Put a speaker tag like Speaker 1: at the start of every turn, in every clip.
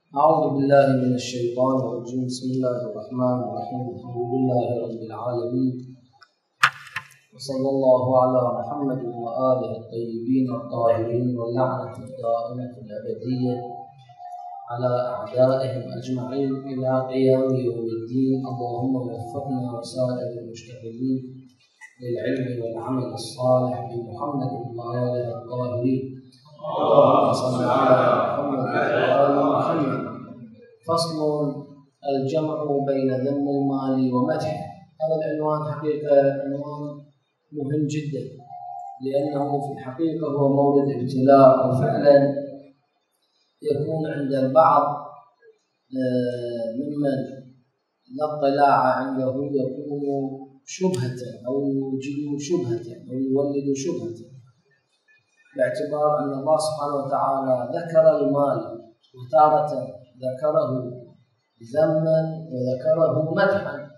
Speaker 1: أعوذ بالله من الشيطان الرجيم. بسم الله الرحمن الرحيم. الحمد لله رب العالمين، وصلى الله على محمد وآله الطيبين الطاهرين، واللعنة الدائمة الأبدية على أعدائهم أجمعين إلى قيام يوم الدين. اللهم وفقنا وسائر المشتغلين للعلم والعمل الصالح بمحمد وآله الطاهرين. اللهم صل على محمد وآل محمد. فصل: الجمع بين ذم المال ومدحه. هذا العنوان حقيقة عنوان مهم جدا، لأنه في الحقيقة هو مورد ابتلاء، وفعلا يكون عند البعض ممن لا اطلاع عنده يكون شبهة أو يوجد شبهة أو يولد شبهة، باعتبار أن الله سبحانه وتعالى ذكر المال وتارة ذكره ذما وذكره مدحا.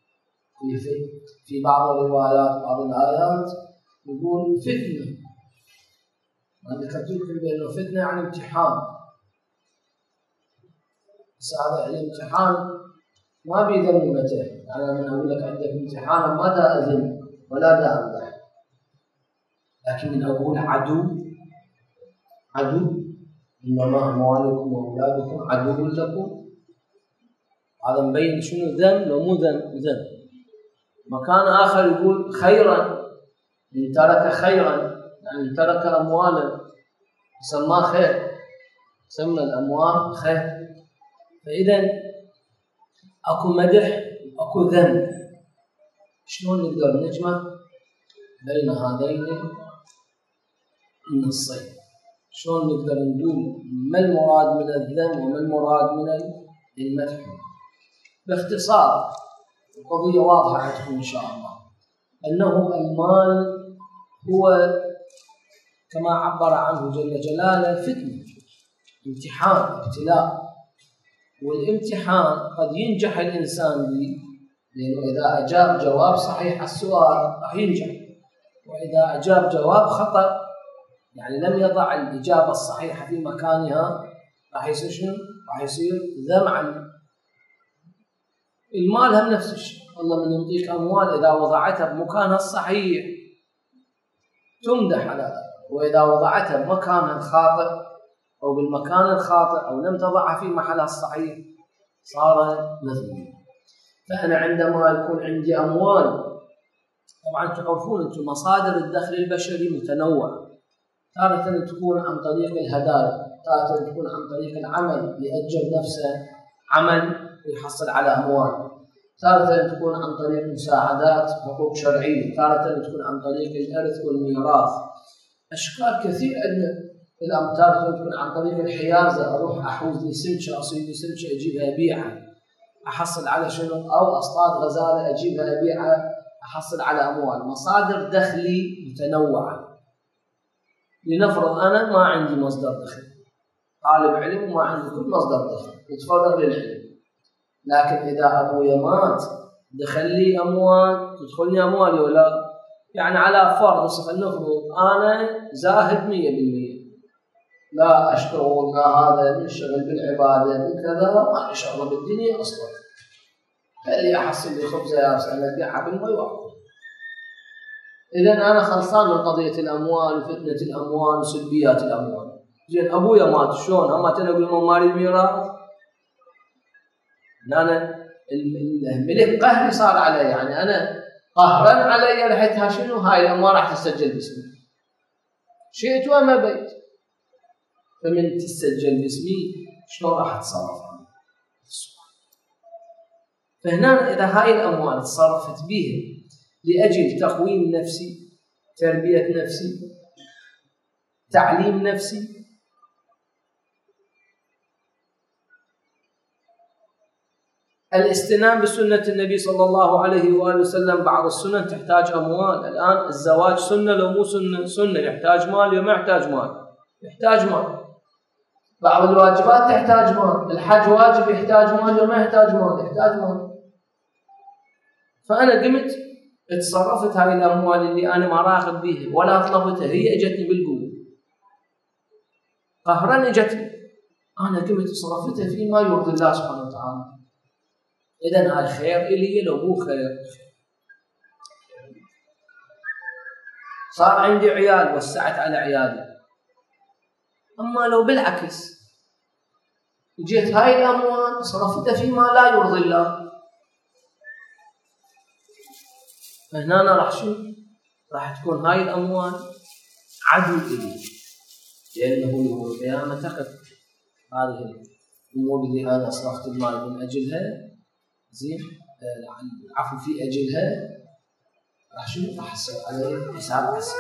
Speaker 1: في بعض الروايات بعض الآيات يقول فتنة، عندك تذكر بأنه فتنة يعني امتحان، بس هذا الامتحان ما بيذم مدح، يعني أنا أقول لك عندك امتحان ما دا أذم ولا دا أمدح، لكن من أقول عدو إنما أموالكم وأولادكم عدو لكم، هذا مبين شنو ذم لو مو ذم. مكان آخر يقول خيرا، إن ترك خيرا يعني ترك أموالا سماه خير، سمى الأموال خير. فإذا أكو مدح وأكو ذم، شلون نقدر نجمع بين هذين النصين؟ شلون نقدر نقول ما المراد من الذم وما المراد من المدح؟ باختصار القضية واضحة عندكم إن شاء الله، أنه المال هو كما عبر عنه جل جلاله فتنة، امتحان، ابتلاء. والامتحان قد ينجح الإنسان به، لأنه إذا أجاب جواب صحيح السؤال راح ينجح، وإذا أجاب جواب خطأ يعني لم يضع الإجابة الصحيحة في مكانها راح يصير شنو؟ راح يصير ذم عنه. المال هم نفس الشيء، الله من يعطيك أموال إذا وضعتها بمكانها الصحيح تمدح على ذلك، وإذا وضعتها بمكانها الخاطئ أو بالمكان الخاطئ أو لم تضعها في محلها الصحيح صار مذموما. فأنا عندما يكون عندي أموال، طبعا تعرفون أنتم مصادر الدخل البشري متنوعة، تارة تكون عن طريق الهدايا، تارة تكون عن طريق العمل، يأجر نفسه عمل ويحصل على أموال، تارة تكون عن طريق مساعدات حقوق شرعية، تارة تكون عن طريق الإرث والميراث، أشكال كثير عندنا. تارة تكون عن طريق الحيازة، أروح أحوز لي سمشة، أصيد لي سمشة أجيبها أبيعها أحصل على شنو، أو أصطاد غزالة أجيبها أبيعها أحصل على أموال. مصادر دخلي متنوعة. لنفرض أنا ما عندي مصدر دخل، طالب علم وما عندي كل مصدر دخل يتفرغ للعلم، لكن إذا أبويا مات دخل لي أموال، تدخلني أموالي ولا يعني على فرض فلنفرض أنا زاهد 100%، لا أشتغل لا هذا منشغل بالعبادة من كذا، ما لي شغل بالدنيا أصلا، اللي أحصل لي خبزة يابسة أنا أبيعها بالماء وأكل. إذن أنا خلصان من قضية الأموال وفتنة الأموال وسلبيات الأموال. زين أبويا مات شلون؟ أما تنقول من مالي الميراث؟ أنا الملك قهري صار علي، يعني أنا قهرا علي رحتها شنو؟ هاي الأموال راح تسجل باسمي، شئت وما بيت. فمن تسجل باسمي شلون راح أتصرف؟ فهنا إذا هاي الأموال تصرفت بيها لأجل تقويم نفسي، تربية نفسي، تعليم نفسي، الاستنان بسنة النبي صلى الله عليه وآله وسلم. بعض السنن تحتاج أموال، الآن الزواج سنة لو مو سنة يحتاج مال وما يحتاج مال، يحتاج مال. بعض الواجبات تحتاج مال، الحج واجب يحتاج مال وما يحتاج مال، يحتاج مال. فأنا قمت اتصرفت هاي الأموال اللي أنا ما راغب بيها ولا طلبتها، هي اجتني بالقوة قهرا، اجتني أنا قمت صرفتها فيما يرضي الله سبحانه وتعالى. إذن هاي خير إلي لو مو خير. صار عندي عيال وسعت على عيالي. أما لو بالعكس جيت هاي الأموال صرفتها فيما لا يرضي الله، فهنا راح تكون هاي الأموال عدو إلي، لأنه يوم القيامة تقف هذه الأمور اللي أنا أصرفت المال من أجلها، زين العفو في أجلها، راح أحصل عليه حساب حسن.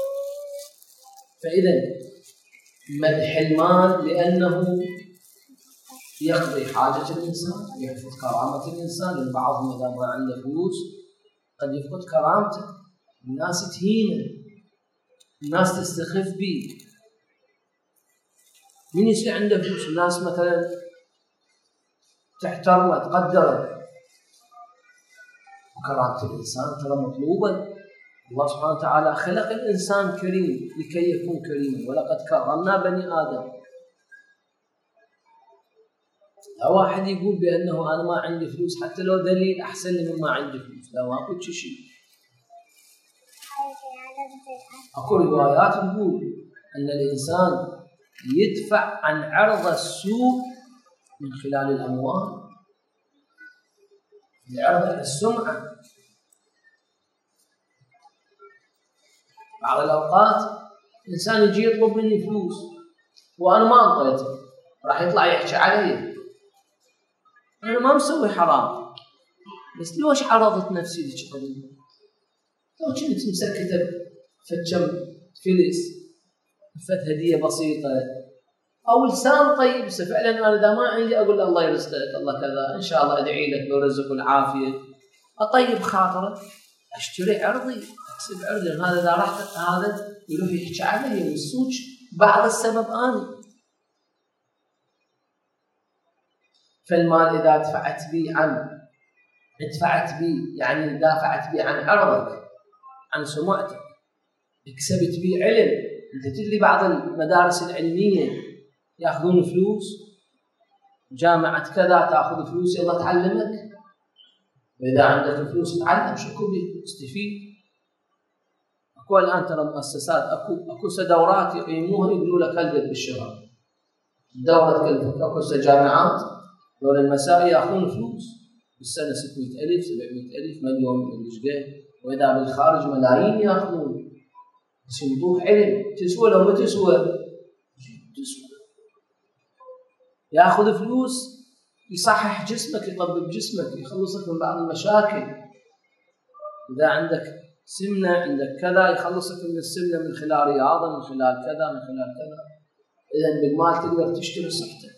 Speaker 1: فإذا مدح المال لأنه يقضي حاجة الإنسان، يحفظ كرامة الإنسان. لأن بعضهم إذا ما عنده فلوس قد يفقد كرامته، الناس تهينه، الناس تستخف به. من يصير عنده فلوس الناس مثلا تحترمه تقدره. وكرامة الإنسان ترى مطلوبة. الله سبحانه وتعالى خلق الإنسان كريم لكي يكون كريما، ولقد كرمنا بني آدم. لا واحد يقول بأنه أنا ما عندي فلوس حتى لو دليل أحسن لي مما عندي فلوس، لا ما أقول شيء. أكو روايات تقول أن الإنسان يدفع عن عرض السوء من خلال الأموال لعرض السمعة. بعض الأوقات الإنسان يجي يطلب مني فلوس وأنا ما أعطيته، راح يطلع يحكي علي أنا ما مسوي حرام، بس ليش عرضت نفسي لك قليل؟ لو كنت مسكتة فتشم فلس، فت هدية بسيطة أو لسان طيب، فعلا أنا إذا ما عندي أقول الله يرزقك، الله كذا، إن شاء الله أدعي لك بالرزق والعافية، أطيب خاطره، أشتري عرضي، أكسب عرضي. لأن هذا إذا رحت هذا يروح يحكي علي والسوق بعض السبب أنا. فالمال إذا دفعت بي يعني دافعت بي عن عرضك، عن سمعتك، اكسبت بي علم. أنت تدري بعض المدارس العلمية يأخذون فلوس، جامعة كذا تأخذ فلوس يلا تعلمك، وإذا عندك فلوس تعلم شو كبير استفيد. أكو الآن ترى مؤسسات أكو دورات يقيموها يقولوا لك هلقد بالشهر، دورة كلفك. أكو جامعات دول المسائي يأخذون فلوس بالسنة 600,000 700,000 مليون من. وإذا بالخارج ملايين يأخذون، بس ينطوك علم. تسوى لو ما تسوى يأخذ فلوس يصحح جسمك، يطبب جسمك، يخلصك من بعض المشاكل. إذا عندك سمنة عندك كذا يخلصك من السمنة من خلال رياضة، من خلال كذا، من خلال كذا. إذن بالمال تقدر تشتري صحتك.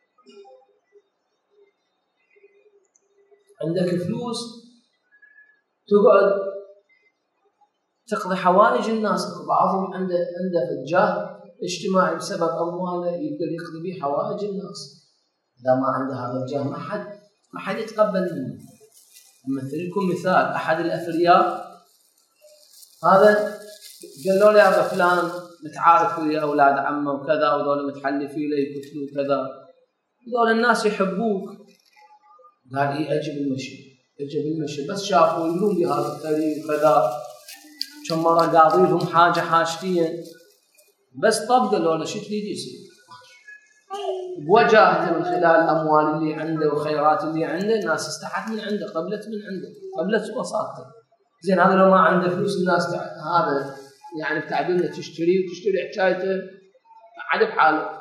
Speaker 1: عندك فلوس تقعد تقضي حوائج الناس. بعضهم عنده فجاه اجتماعي بسبب أمواله يقدر يقضي به حوائج الناس. إذا ما عنده هذا الجاه ما حد يتقبل منه. أمثل لكم مثال، أحد الأثرياء هذا قالوا له يا فلان متعارف ويا أولاد عمه وكذا، وذول متحلفين له يقتلوا كذا، وذول الناس يحبوك. قال إيه أجب المشي، بس شافوا يقولون لي هذا الثري وكذا، كم مرة قاضي لهم حاجة حاجتين، بس طب قالوا له شو تريد يصير. بوجاهته من خلال الأموال اللي عنده وخيرات اللي عنده، الناس استحت من عنده، قبلت من عنده، قبلت وساطته. زين هذا لو ما عنده فلوس الناس هذا يعني بتعبيرنا تشتري حكايته عاد بحاله.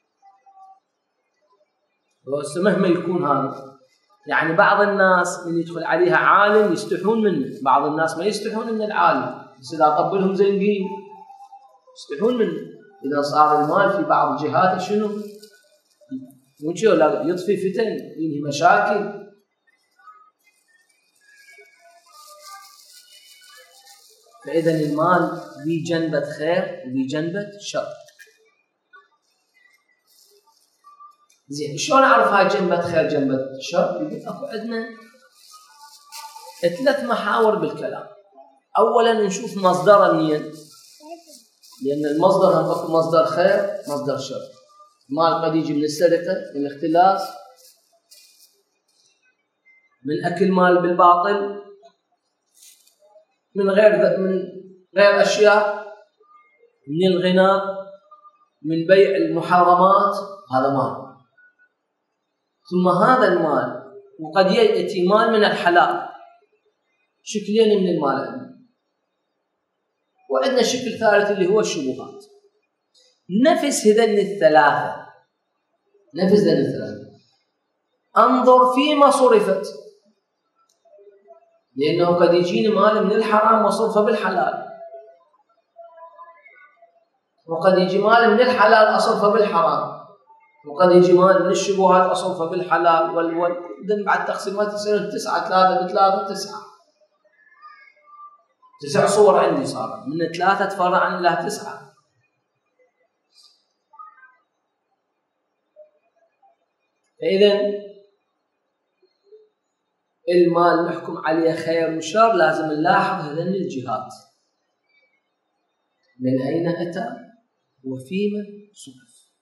Speaker 1: بس مهما يكون هذا، يعني بعض الناس من يدخل عليها عالم يستحون منه، بعض الناس ما يستحون من العالم، بس إذا قبلهم زنقين يستحون منه. إذا صار المال في بعض الجهات شنو؟ وشو لا يطفي فتن، ينهي مشاكل. فإذا المال ذي جنبة خير وذي جنبة شر. زين شلون أعرف هاي جنبة خير جنبة شر؟ يقول أكو عندنا 3 محاور بالكلام. أولا نشوف مصدره منين، لأن المصدر هم أكو مصدر خير مصدر شر. المال قد يجي من السرقة، من الاختلاس، من أكل مال بالباطل، من غير أشياء، من الغناء، من بيع المحرمات، هذا مال. ثم هذا المال وقد يأتي مال من الحلال، شكلين من المال عندنا. وعندنا شكل ثالث اللي هو الشبهات. نفس هذين الثلاثة، انظر فيما صرفت، لأنه قد يجيني مال من الحرام وصرفه بالحلال، وقد يجي مال من الحلال أصرفه بالحرام، وقد يجي مال من الشبهات أصرفه بالحلال إذن بعد تقسيمات يصيرون 9 3 ب3 9 صور عندي صارت، من 3 تفرع إلى 9. فإذن المال نحكم عليه خير وشر لازم نلاحظ هذين الجهات، من أين أتى وفيما صرف.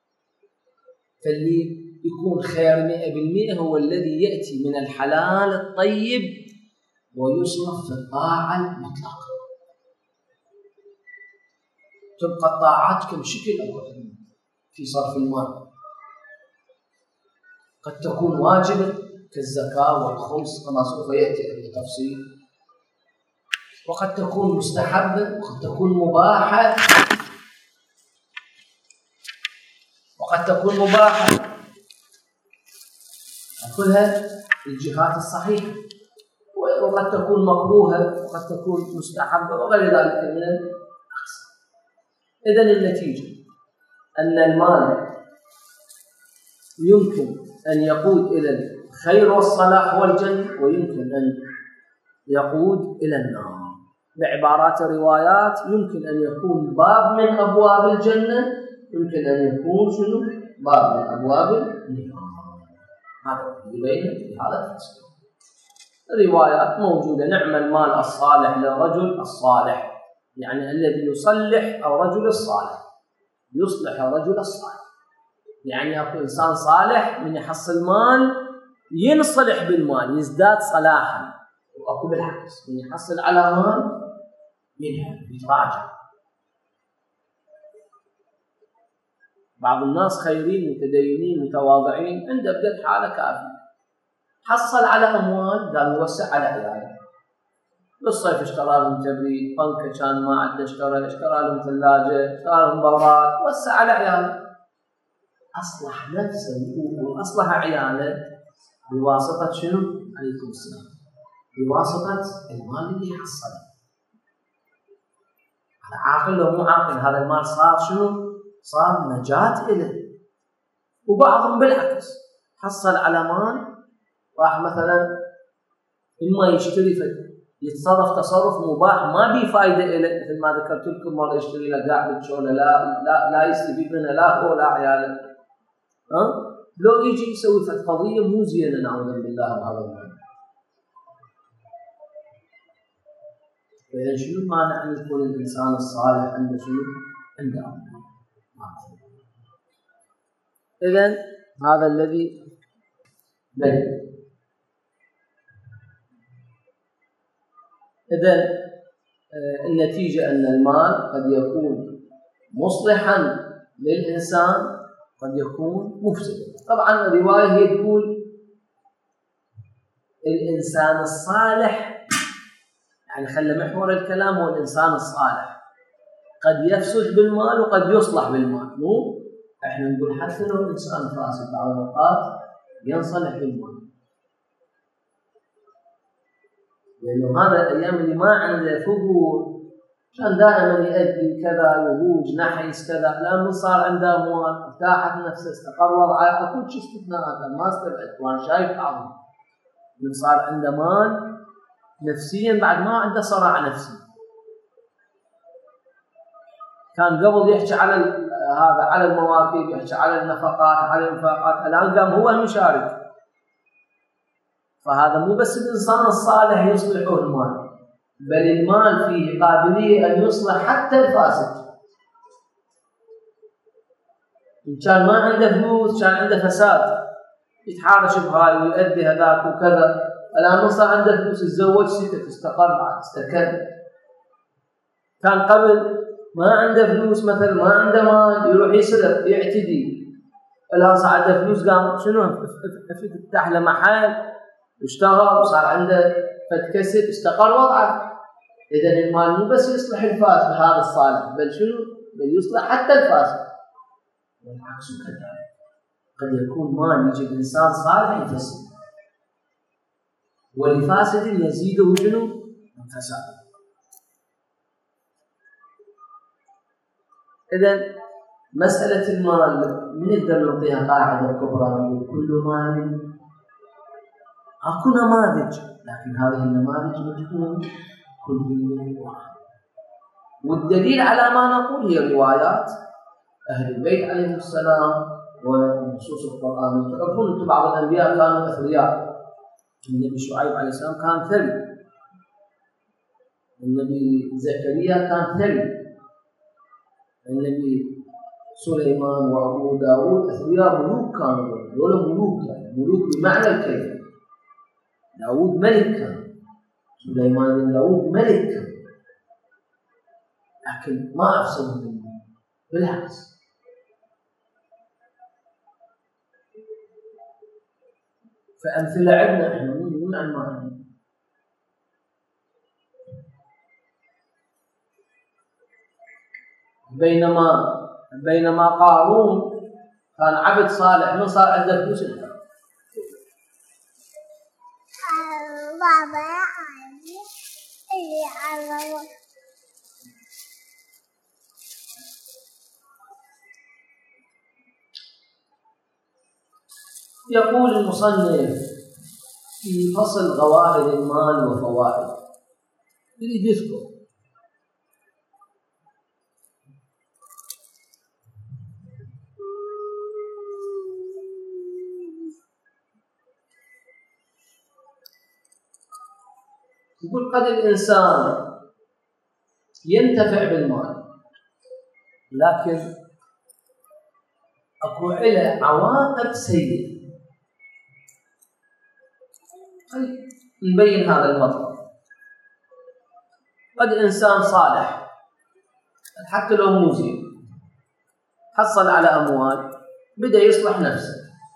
Speaker 1: فاللي يكون خير 100% هو الذي يأتي من الحلال الطيب ويصرف في الطاعة المطلقة. تبقى الطاعات كم شكل في صرف المال، قد تكون واجبة كالزكاة والخمس كما سوف يأتي التفصيل، وقد تكون مستحبة، وقد تكون مباحة، كلها الجهات الصحيحة، وقد تكون مكروهة، وقد تكون مستحبة، وغير ذلك من الأقسام. إذن النتيجة أن المال يمكن أن يقود إلى الخير والصلاح والجنة، ويمكن أن يقود إلى النار. بعبارات روايات يمكن أن يكون باب من أبواب الجنة، يمكن أن يكون شنو؟ باب من أبواب النار. هذا يبين في هذا التفسير. الروايات موجودة. نعم المال الصالح للرجل الصالح، يعني الذي يصلح الرجل الصالح، يصلح الرجل الصالح، يعني أكو إنسان صالح من يحصل مال ينصلح بالمال، يزداد صلاحا. وأكو بالعكس من يحصل على مال منها يتراجع. بعض الناس خيرين متدينين متواضعين، عنده بدأت حالة كافية، حصل على أموال قال يوسع على عياله. بالصيف اشترى لهم تبريد، بنكة كان ما عنده اشترى لهم ثلاجة، اشترى لهم بورات، وسع على عياله. أصلح نفسه وأصلح عياله بواسطة شنو؟ عليكم السلام. بواسطة المال اللي حصله. هذا عاقل لو مو عاقل، هذا المال صار شنو؟ صار نجاة إله. وبعضهم بالعكس حصل على مال، راح مثلا إما يشتري يتصرف تصرف مباح ما بيه فايدة إله، مثل ما ذكرت لكم مرة يشتري له قاع بالشولة لا يستفيد منها لا هو لا عياله. لو يجي يسوي قضية مو زينة نعوذ بالله بهذا المعنى. فإذا شنو المانع أن يكون الإنسان الصالح عنده شنو؟ عنده أمر. إذن هذا الذي بين. إذن النتيجة أن المال قد يكون مصلحا للإنسان، قد يكون مفسدا. طبعا الرواية هي تقول الإنسان الصالح، يعني خلى محور الكلام هو الإنسان الصالح، قد يفسد بالمال وقد يصلح بالمال. مو احنا نقول حتى لو الإنسان فاسد بعض الأوقات ينصلح بالمال، لأنه هذا الأيام اللي ما عنده فجور كان دائما يؤدي كذا يهوج نحيس كذا، لأنه صار عنده أموال ارتاحت نفسه استقر وضعه، كل شيء استثناءات ما استبعد. وأنا شايف بعضهم من صار عنده مال نفسيا بعد ما عنده صراع نفسي. كان قبل يحكي على هذا على المواكب، يحكي على النفقات، على الانفاقات، الآن قام هو المشارك. فهذا مو بس الإنسان الصالح يصلحه المال، بل المال فيه قابلية أن يصلح حتى الفاسد. إن كان ما عنده فلوس كان عنده فساد، يتحارش بهاي ويؤدي هذاك وكذا. الآن ما صار عنده فلوس يتزوج سكت استقر بعد استكن. كان قبل ما عنده فلوس مثلا ما عنده مال يروح يسرق يعتدي. الآن صار عنده فلوس قام شنو فتح له محل واشتغل وصار عنده فتكسب استقر وضعه. إذا المال مو بس يصلح الفاسد هذا الصالح بل شنو؟ بل يصلح حتى الفاسد. والعكس كذلك، قد يكون مال يجي إنسان صالح يفسد ولفاسد يزيده شنو؟ الفساد. إذا مسألة المال من نقدر نعطيها قاعدة كبرى؟ كل مال أكو نماذج، لكن هذه النماذج بتكون كلية واحدة. والدليل على ما نقول هي روايات أهل البيت عليهم السلام ونصوص القرآن. تعرفون أنتم بعض الأنبياء كانوا أثرياء. النبي شعيب عليه السلام كان ثري، النبي زكريا كان ثري، النبي سليمان وأبو داود أثرياء ملوك كانوا، دول ملوك يعني ملوك بمعنى الكلمة. داود ملك كان، سليمان بن داود ملك كان، لكن ما أفسدوا منه، بالعكس. فأمثلة عندنا إحنا من أنواع. بينما قارون كان عبد صالح من صار عنده فلوس. يقول المصنف في فصل غوائل المال وفوائد، يريد يذكر يقول قد الإنسان ينتفع بالمال لكن أكو له عواقب سيئة. نبين هذا المطلب. قد إنسان صالح حتى لو مو زين، حصل على أموال، بدأ يصلح نفسه،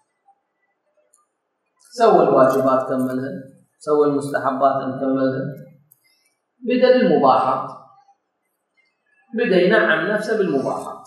Speaker 1: سوى الواجبات كملها، سوى المستحبات كملها، بدأ بالمباحات، بدأ ينعم نفسه بالمباحات.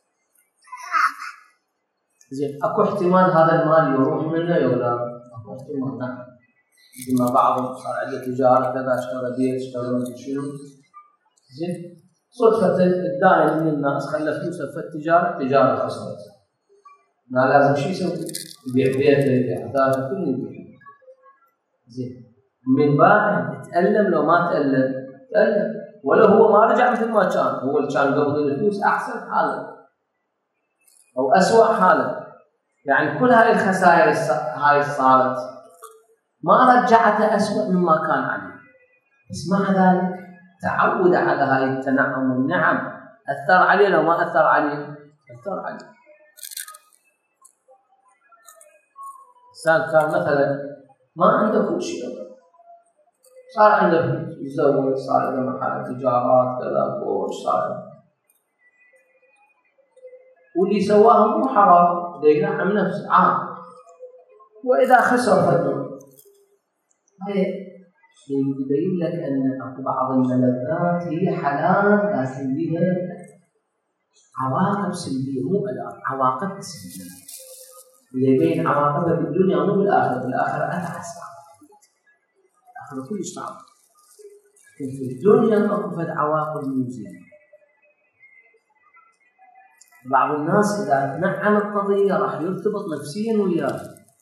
Speaker 1: زين، أكو احتمال هذا المال يروح منه ولا أكو احتمال؟ نعم. مثل ما بعضهم صار عنده تجارة كذا، اشترى بيت، اشترى ما شنو. زين، صدفة الداعي من الناس خلى فلوسه في التجارة خسرت. ما لازم شيء يسوي؟ يبيع بيته، يبيع ثاني، كله يبيع. زين، من باع تألم لو ما تألم، تألم، ولا هو ما رجع مثل ما كان. هو اللي كان قبض الفلوس أحسن حاله أو أسوأ حاله. يعني كل هاي الخسائر هاي صارت ما رجعته أسوأ مما كان عليه، بس مع ذلك تعود على هاي التنعم والنعم. أثر عليه لو ما أثر عليه؟ أثر عليه. إنسان كان مثلا ما عنده كل شيء، صار عنده فلوس، يتزوج، صار عنده محل تجارات كذا كوش، صار واللي سواه مو حرام، ده ينعم نفسه عام. وإذا خسر فضله هي يبين لك أن بعض الملذات هي حلال لكن بها عواقب سلبية، مو الآن عواقب سلبية. اللي يبين عواقبها بالدنيا مو بالآخرة، بالآخرة أتعس، الآخرة كلش صعب، لكن في الدنيا أخذت عواقب مزينة. بعض الناس إذا تنعم القضية راح يرتبط نفسيا وياها.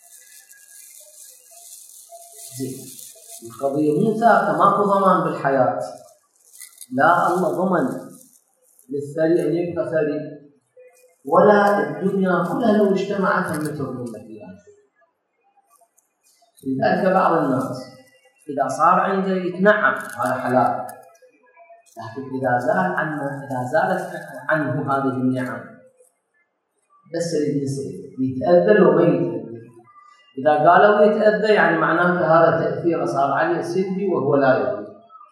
Speaker 1: زين، القضية مو ثابتة، ماكو ضمان بالحياة. لا الله ضمن للثري أن يبقى ثري، ولا الدنيا كلها لو اجتمعت أن تضمن لك إياها. لذلك بعض الناس إذا صار عنده يتنعم هذا حلال، لكن إذا زالت عنه هذه النعم بس اللي يتأذى لو ما يتأذى. إذا قالوا يتأذى يعني معناته هذا تأثير صار عليه سلبي وهو لا يريد.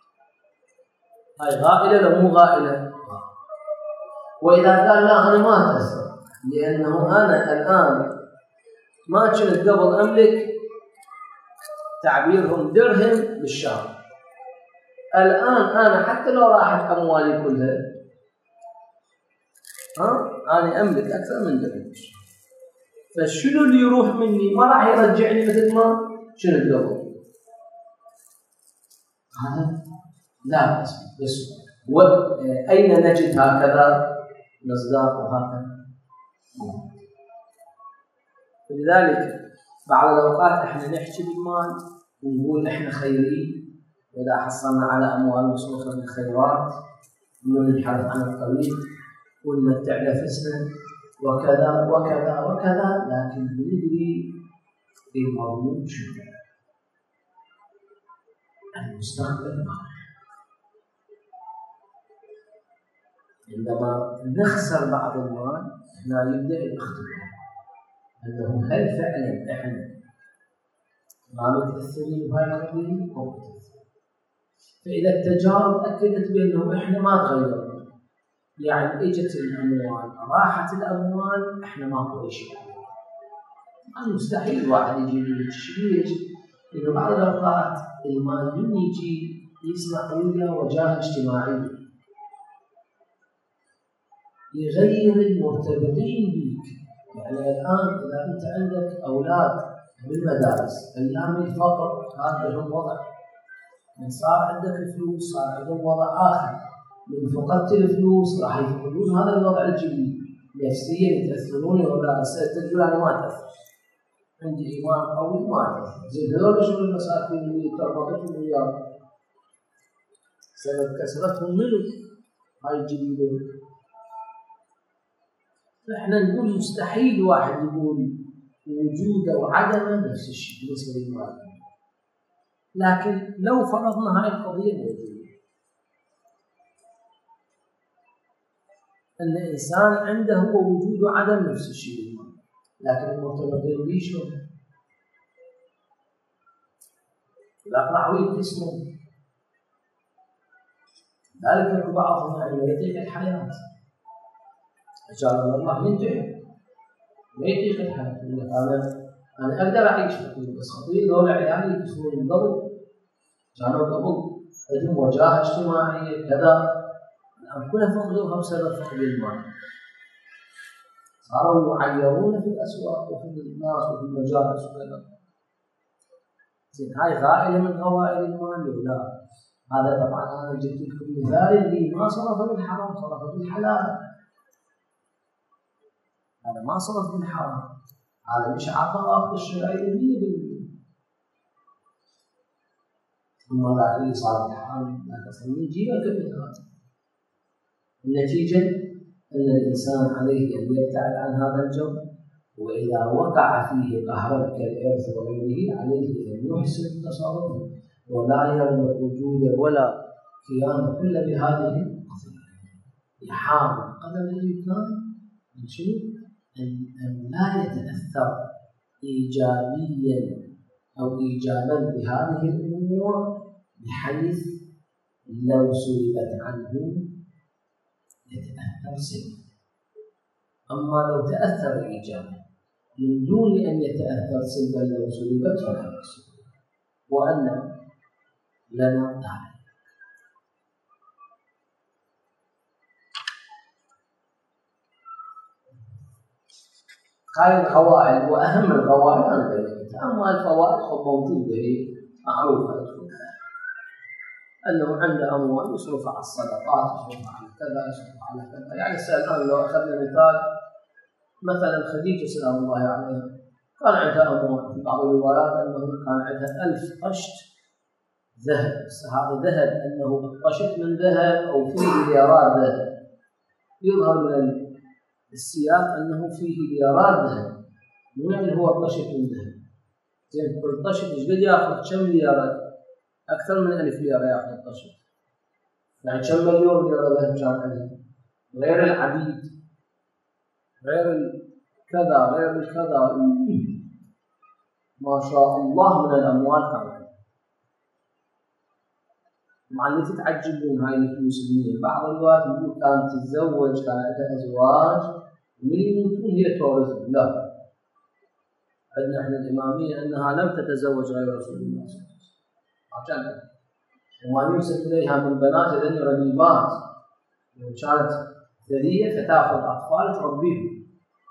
Speaker 1: هاي غائلة لو مو غائلة. وإذا قال لا أنا ما أتأثر لأنه أنا الآن ما كنت قبل أملك تعبيرهم درهم بالشهر، الآن أنا حتى لو راحت أموالي كلها أنا أملك أكثر من درهم، فشنو اللي يروح مني ما راح يرجعني مثل ما كنت قبل. هذا لا بس أين نجد هكذا مصداق وهكذا؟ لذلك بعض الأوقات احنا نحكي بالمال ونقول احنا خيرين، وإذا حصلنا على أموال مصروفة بالخيرات وننحرف عن الطريق ونمتع نفسنا وكذا وكذا وكذا، لكن ندري المضمون شنو؟ المستقبل. عندما نخسر بعض المال هنا يبدأ الاختبار أنه هل فعلا احنا ما متأثرين بهاي القضية أو متأثرين. فإذا التجارب أكدت بأنه احنا ما تغيرنا، يعني اجت الأموال راحت الأموال احنا ماكو شيء. مستحيل واحد يجي يقول شيء، لأنه بعض الأوقات المال من يجي يصنع وياه وجاهة اجتماعية يغير المرتبطين بك. يعني الآن إذا أنت عندك أولاد بالمدارس أيام الفقر هذا لهم وضع، من صار عندك فلوس صار عندهم وضع آخر، من فقدت الفلوس راح يفقدون هذا الوضع الجديد، نفسيا يتأثرون ولا تقول أنا ما أتأثر عندي إيمان قوي ما أتأثر. زين هذول شو المساكين اللي تربطتهم وياهم سبب كسرتهم منه هاي الجديدة. فإحنا نقول مستحيل واحد يقول وجوده وعدمه نفس الشيء بالنسبة للمال، لكن لو فرضنا هاي القضية موجودة أن إنسان عنده هو وجود وعدم نفس الشيء بالمال، لكن المرتبطين به شلون؟ الأقرع يتقسمون، ذلك بعضهم يعني يطيق الحياة أجعل الله ينتهي ما يطيق الحياة. أنا أقدر أعيش بس خطير دول عيالي يكسرون من قبل كانوا قبل عندهم وجاهة اجتماعية كذا، الآن كلها فقدوها بسبب فقد المال، صاروا يعيرون في الأسواق وفي الناس وفي المجالس وكذا. زين هاي غائلة من غوائل المال؟ لا، هذا طبعا أنا جبت لكم مثال اللي ما صرف بالحرام صرف بالحلال، هذا ما صرف بالحرام، هذا مش عطاء الشرعي 100%. ثم بعد صار الحرام لا تصل جيبك بالهذا. النتيجة أن الإنسان عليه أن يبتعد عن هذا الجو، وإذا وقع فيه قهرا كالإرث وغيره عليه أن يحسن تصرفه ولا يربط وجوده ولا قيامه إلا بهذه القضية. يحاول قدر الإمكان أن لا يتأثر إيجابيا أو إيجابا بهذه الأمور، بحيث لو سلبت عنه يتأثر سلبا. أما لو تأثر إيجابا من دون أن يتأثر سلبا لو سلبت فلا يحسن، وأن لنا ذلك. هاي القواعد وأهم القواعد أنا بينتها، أما الفوائد موجودة هي معروفة، أنه عنده أموال يصرف على الصدقات يصرف على كذا يصرف على كذا. يعني الآن لو أخذنا مثلا خديجة سلام الله عليها كان عندها أموال، في بعض الروايات أنه كان عندها 1000 قشت ذهب، بس هذا ذهب أنه قشت من ذهب أو فيه مليارات ذهب، يظهر من السياق أنه فيه مليارات ذهب، مو يعني هو قشت من ذهب. زين كل قشت إيش قد يأخذ؟ كم مليارات؟ أكثر من 1000 ليرة يأخذ القشت، يعني كم مليون ليرة ذهب كان عندها، غير العبيد غير كذا غير كذا، ما شاء الله من الأموال كانت. مع اللي تتعجبون هاي الفلوس منين؟ بعض الوقت يقول كانت تتزوج، كان عندها أزواج ومن يموتون هي تورثهم. لا، عندنا احنا الإمامية أنها لم تتزوج غير رسول الله صلى الله عليه وسلم، وما ينسب إليها من بنات لأن ربيبات، لو كانت ثرية فتأخذ أطفال تربيهم.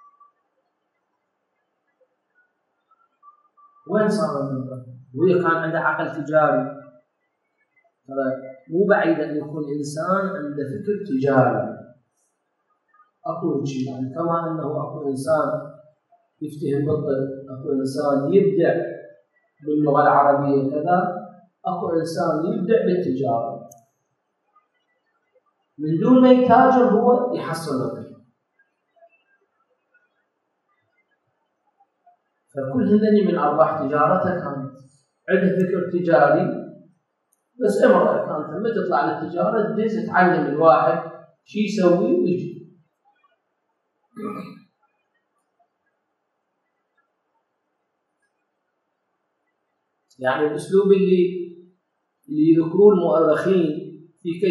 Speaker 1: وين صار المنبر؟ وهي كان عندها عقل تجاري. مو بعيد أن يكون إنسان عنده فكر تجاري. أقول شيء يعني كما أنه أكو إنسان يفتهم بالطب، أكو إنسان يبدع باللغة العربية كذا، أكو إنسان يبدع بالتجارة. من دون ما يتاجر هو يحصل ربح. فكل هذني من أرباح تجارتها كانت عندها فكر تجاري. بس امرأة كانت لما تطلع للتجارة تدز تعلم الواحد شو يسوي ويجي. يعني الأسلوب اللي يذكروه المؤرخين في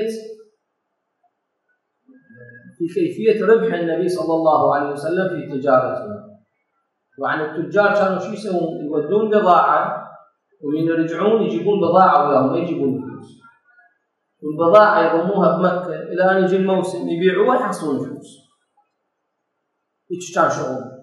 Speaker 1: كيفية ربح النبي صلى الله عليه وسلم في تجارته. وعن التجار كانوا شو يسوون؟ يودون بضاعة ومن يرجعون يجيبون بضاعة وياهم، ما يجيبون فلوس. والبضاعة يضموها بمكة إلى أن يجي الموسم يبيعوها يحصلون فلوس. هيك كان شغل.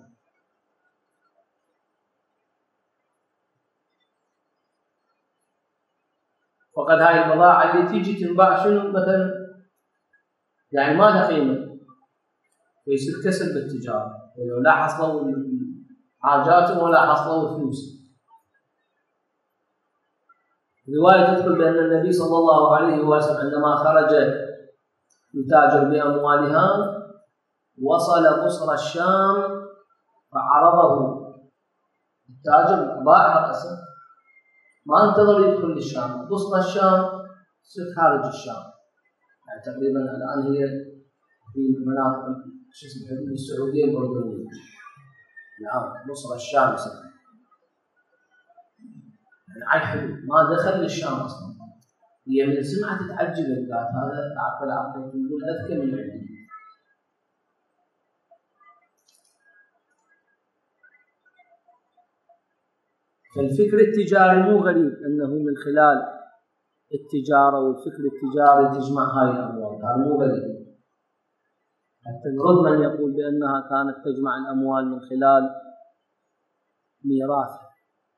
Speaker 1: فقد هاي البضاعة اللي تيجي تنباع شنو مثلا يعني ما لها قيمة، ويصير كسب بالتجارة، ولو لا حصلوا حاجاتهم ولا حصلوا فلوس. رواية تدخل بأن النبي صلى الله عليه وسلم عندما خرج يتاجر بأموالها وصل بصر الشام فعرضه التاجر، باع رأسه، ما انتظر يدخل للشام. بصر الشام يصير خارج الشام، يعني تقريبا الآن هي في مناطق حدود السعودية الأردنية. الآن بصر الشام يسمى يعني على الحدود، ما دخل للشام أصلا. هي من سمعة تتعجب الذات، هذا عقل يقول أذكى من عندي. فالفكر التجاري مو غريب أنه من خلال التجارة والفكر التجاري تجمع هاي الأموال، هذا مو غريب. حتى من يقول بأنها كانت تجمع الأموال من خلال ميراث.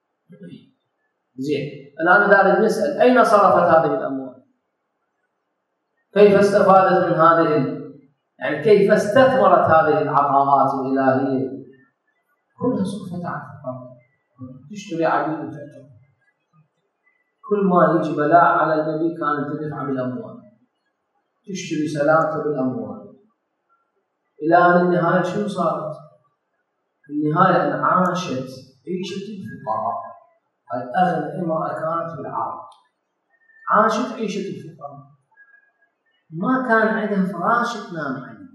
Speaker 1: زين، الآن دارين نسأل أين صرفت هذه الأموال؟ كيف استفادت من هذه يعني كيف استثمرت هذه العطاءات الإلهية؟ كلها صرفت على الفقراء. تشتري عبيد وتعتق. كل ما يجي بلاء على النبي كانت تدفع بالأموال، تشتري سلامته بالأموال. إلى أن النهاية شنو صارت؟ النهاية أن عاشت عيشة الفقراء. هاي أغنى امرأة كانت في العالم، عاشت عيشة الفقراء، ما كان عندها فراش تنام عليه،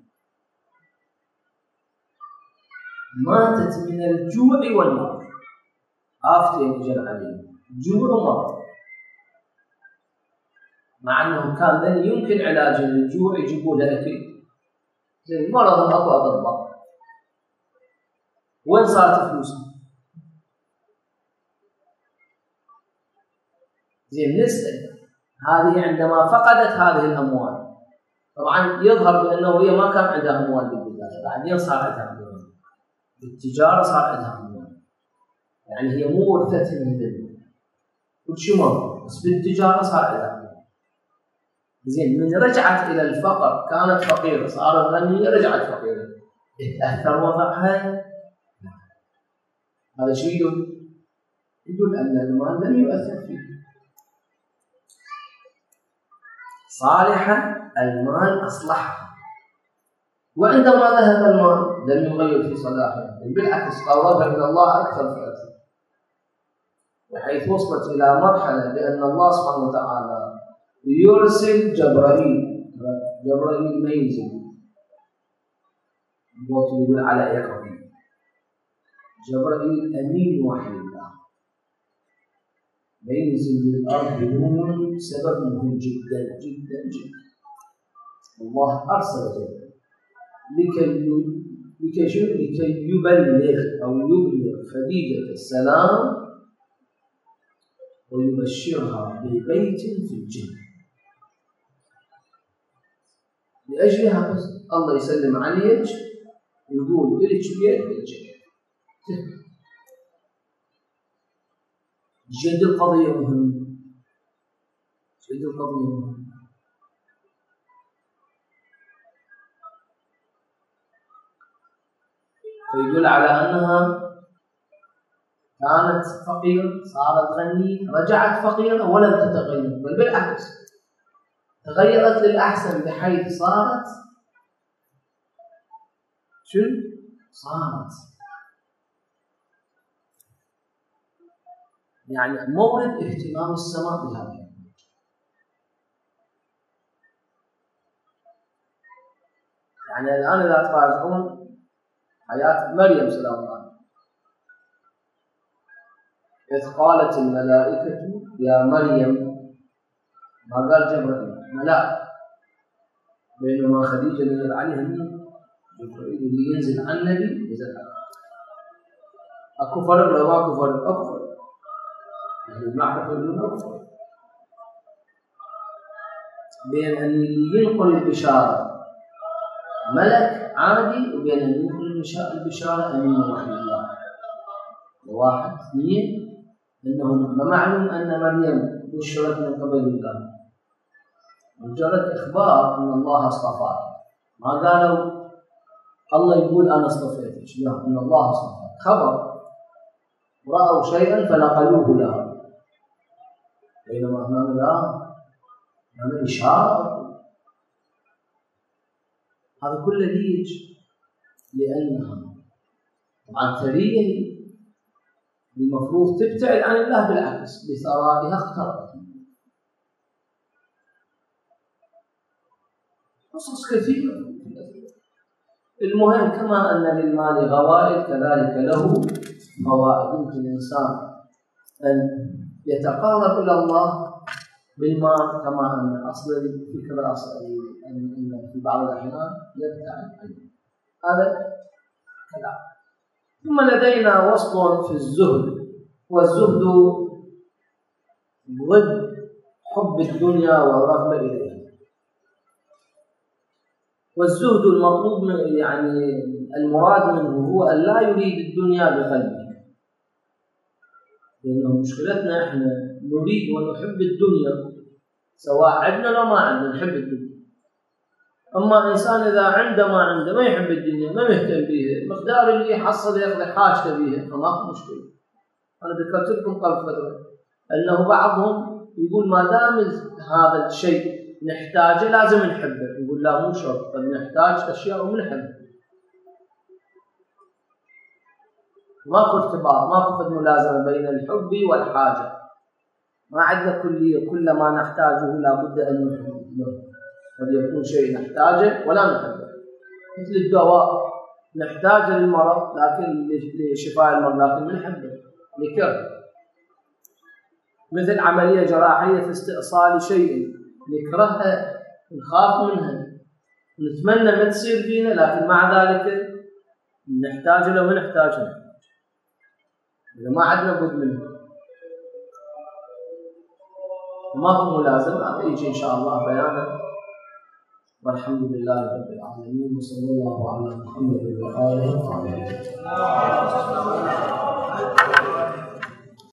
Speaker 1: ماتت من الجوع والمرض. آفتين جل عليه، جوع ومرض، مع أنه كان لن يمكن علاج الجوع، يجيبوا له أكل. زي مرض أكو أطباء. وين صارت فلوسها؟ زين نسأل، هذه عندما فقدت هذه الأموال، طبعا يظهر بأنه هي ما كان عندها أموال بالبداية، بعدين صار عندها أموال بالتجارة، صار عندها أموال. يعني هي مو ورثتها من الدنيا كل شيء ما، بس بالتجارة صار عندها أموال. زين، من رجعت إلى الفقر كانت فقيرة، صارت غنية رجعت فقيرة، تأثر وضعها؟ هذا شيء يدل أن المال لم يؤثر فيه. صالحة المال أصلحها، وعندما ذهب المال لم يغير في صلاحها، بالعكس قربها إلى الله أكثر فأكثر، بحيث وصلت إلى مرحلة بأن الله سبحانه وتعالى يرسل جبرائيل ما ينزل يقول على يقظة جبرائيل أمين وحي الله بينزل للأرض بدون سبب مهم جدا جدا جدا. الله أرسل جبرائيل لكي يبلغ خديجة السلام ويبشرها ببيت في الجنة. لأجلها بس الله يسلم عليك يقول إلك بيت بالجنة. جد القضية مهمة، جد القضية مهمة. فيدل على أنها كانت فقيرة صارت غنية، رجعت فقيرة ولم تتغير، بل بالعكس تغيرت للأحسن بحيث صارت يعني مورد اهتمام السماء بهذا. يعني الآن إذا تراجعون حياة مريم سلام الله عليها، إذ قالت الملائكة يا مريم، ما قال جبرائيل ملائكة، بينما خديجة نزل عليها مين؟ جبرائيل اللي ينزل عن النبي نزل عليه. أكو فرق لو ماكو فرق؟ أكو فرق. المعرفة يقول أكو فرق بين أن ينقل البشارة ملك عادي وبين أن ينقل البشارة أمين وحي الله. واحد. اثنين، أنه معلوم أن مريم بشرت من قبل الله، مجرد إخبار أن الله اصطفاها، ما قالوا الله يقول أنا اصطفيتك، لا، أن الله اصطفاك، خبر رأوا شيئا فنقلوه لها. بينما هنا لا، هذا إشارة. هذا كله ليش؟ لأنها طبعا ثرية المفروض تبتعد عن الله، بالعكس بثرائها اقتربت. قصص كثيرة. المهم كما أن للمال غوائد كذلك له فوائد. يمكن الإنسان أن يتقرب إلى الله بالمال، كما أن أصل الفكرة أن في بعض الأحيان يبتعد عنه. هذا كلام. ثم لدينا وصل في الزهد، والزهد ضد حب الدنيا والرغبة إليها. والزهد المطلوب يعني المراد منه هو أن لا يريد الدنيا بقلبه، لأنه مشكلتنا إحنا نريد ونحب الدنيا سواء عندنا لو ما عندنا، نحب الدنيا. أما إنسان إذا عنده ما عنده ما يحب الدنيا، ما مهتم بها، مقدار اللي يحصل يقضي حاجته بها، فما مشكلة. أنا ذكرت لكم قبل فترة أنه بعضهم يقول ما دام هذا الشيء نحتاجه لازم نحبه، يقول لا مو شرط، بل نحتاج أشياء ونحبه. ماكو ارتباط، ماكو ملازمة بين الحب والحاجة. ما عندنا كلية كل ما نحتاجه لابد أن نحبه. قد يكون شيء نحتاجه ولا نحبه، مثل الدواء نحتاجه للمرض لكن لشفاء المرض لكن نحبه لكره. مثل عملية جراحية استئصال شيء نكرهها، نخاف منها، نتمنى ما تصير فينا، لكن مع ذلك نحتاج له ونحتاجه، إذا ما عندنا بد منه ما هو ملازم. هذا يجي إن شاء الله بيانا. والحمد لله رب العالمين، وصلى الله على محمد وآله وصحبه.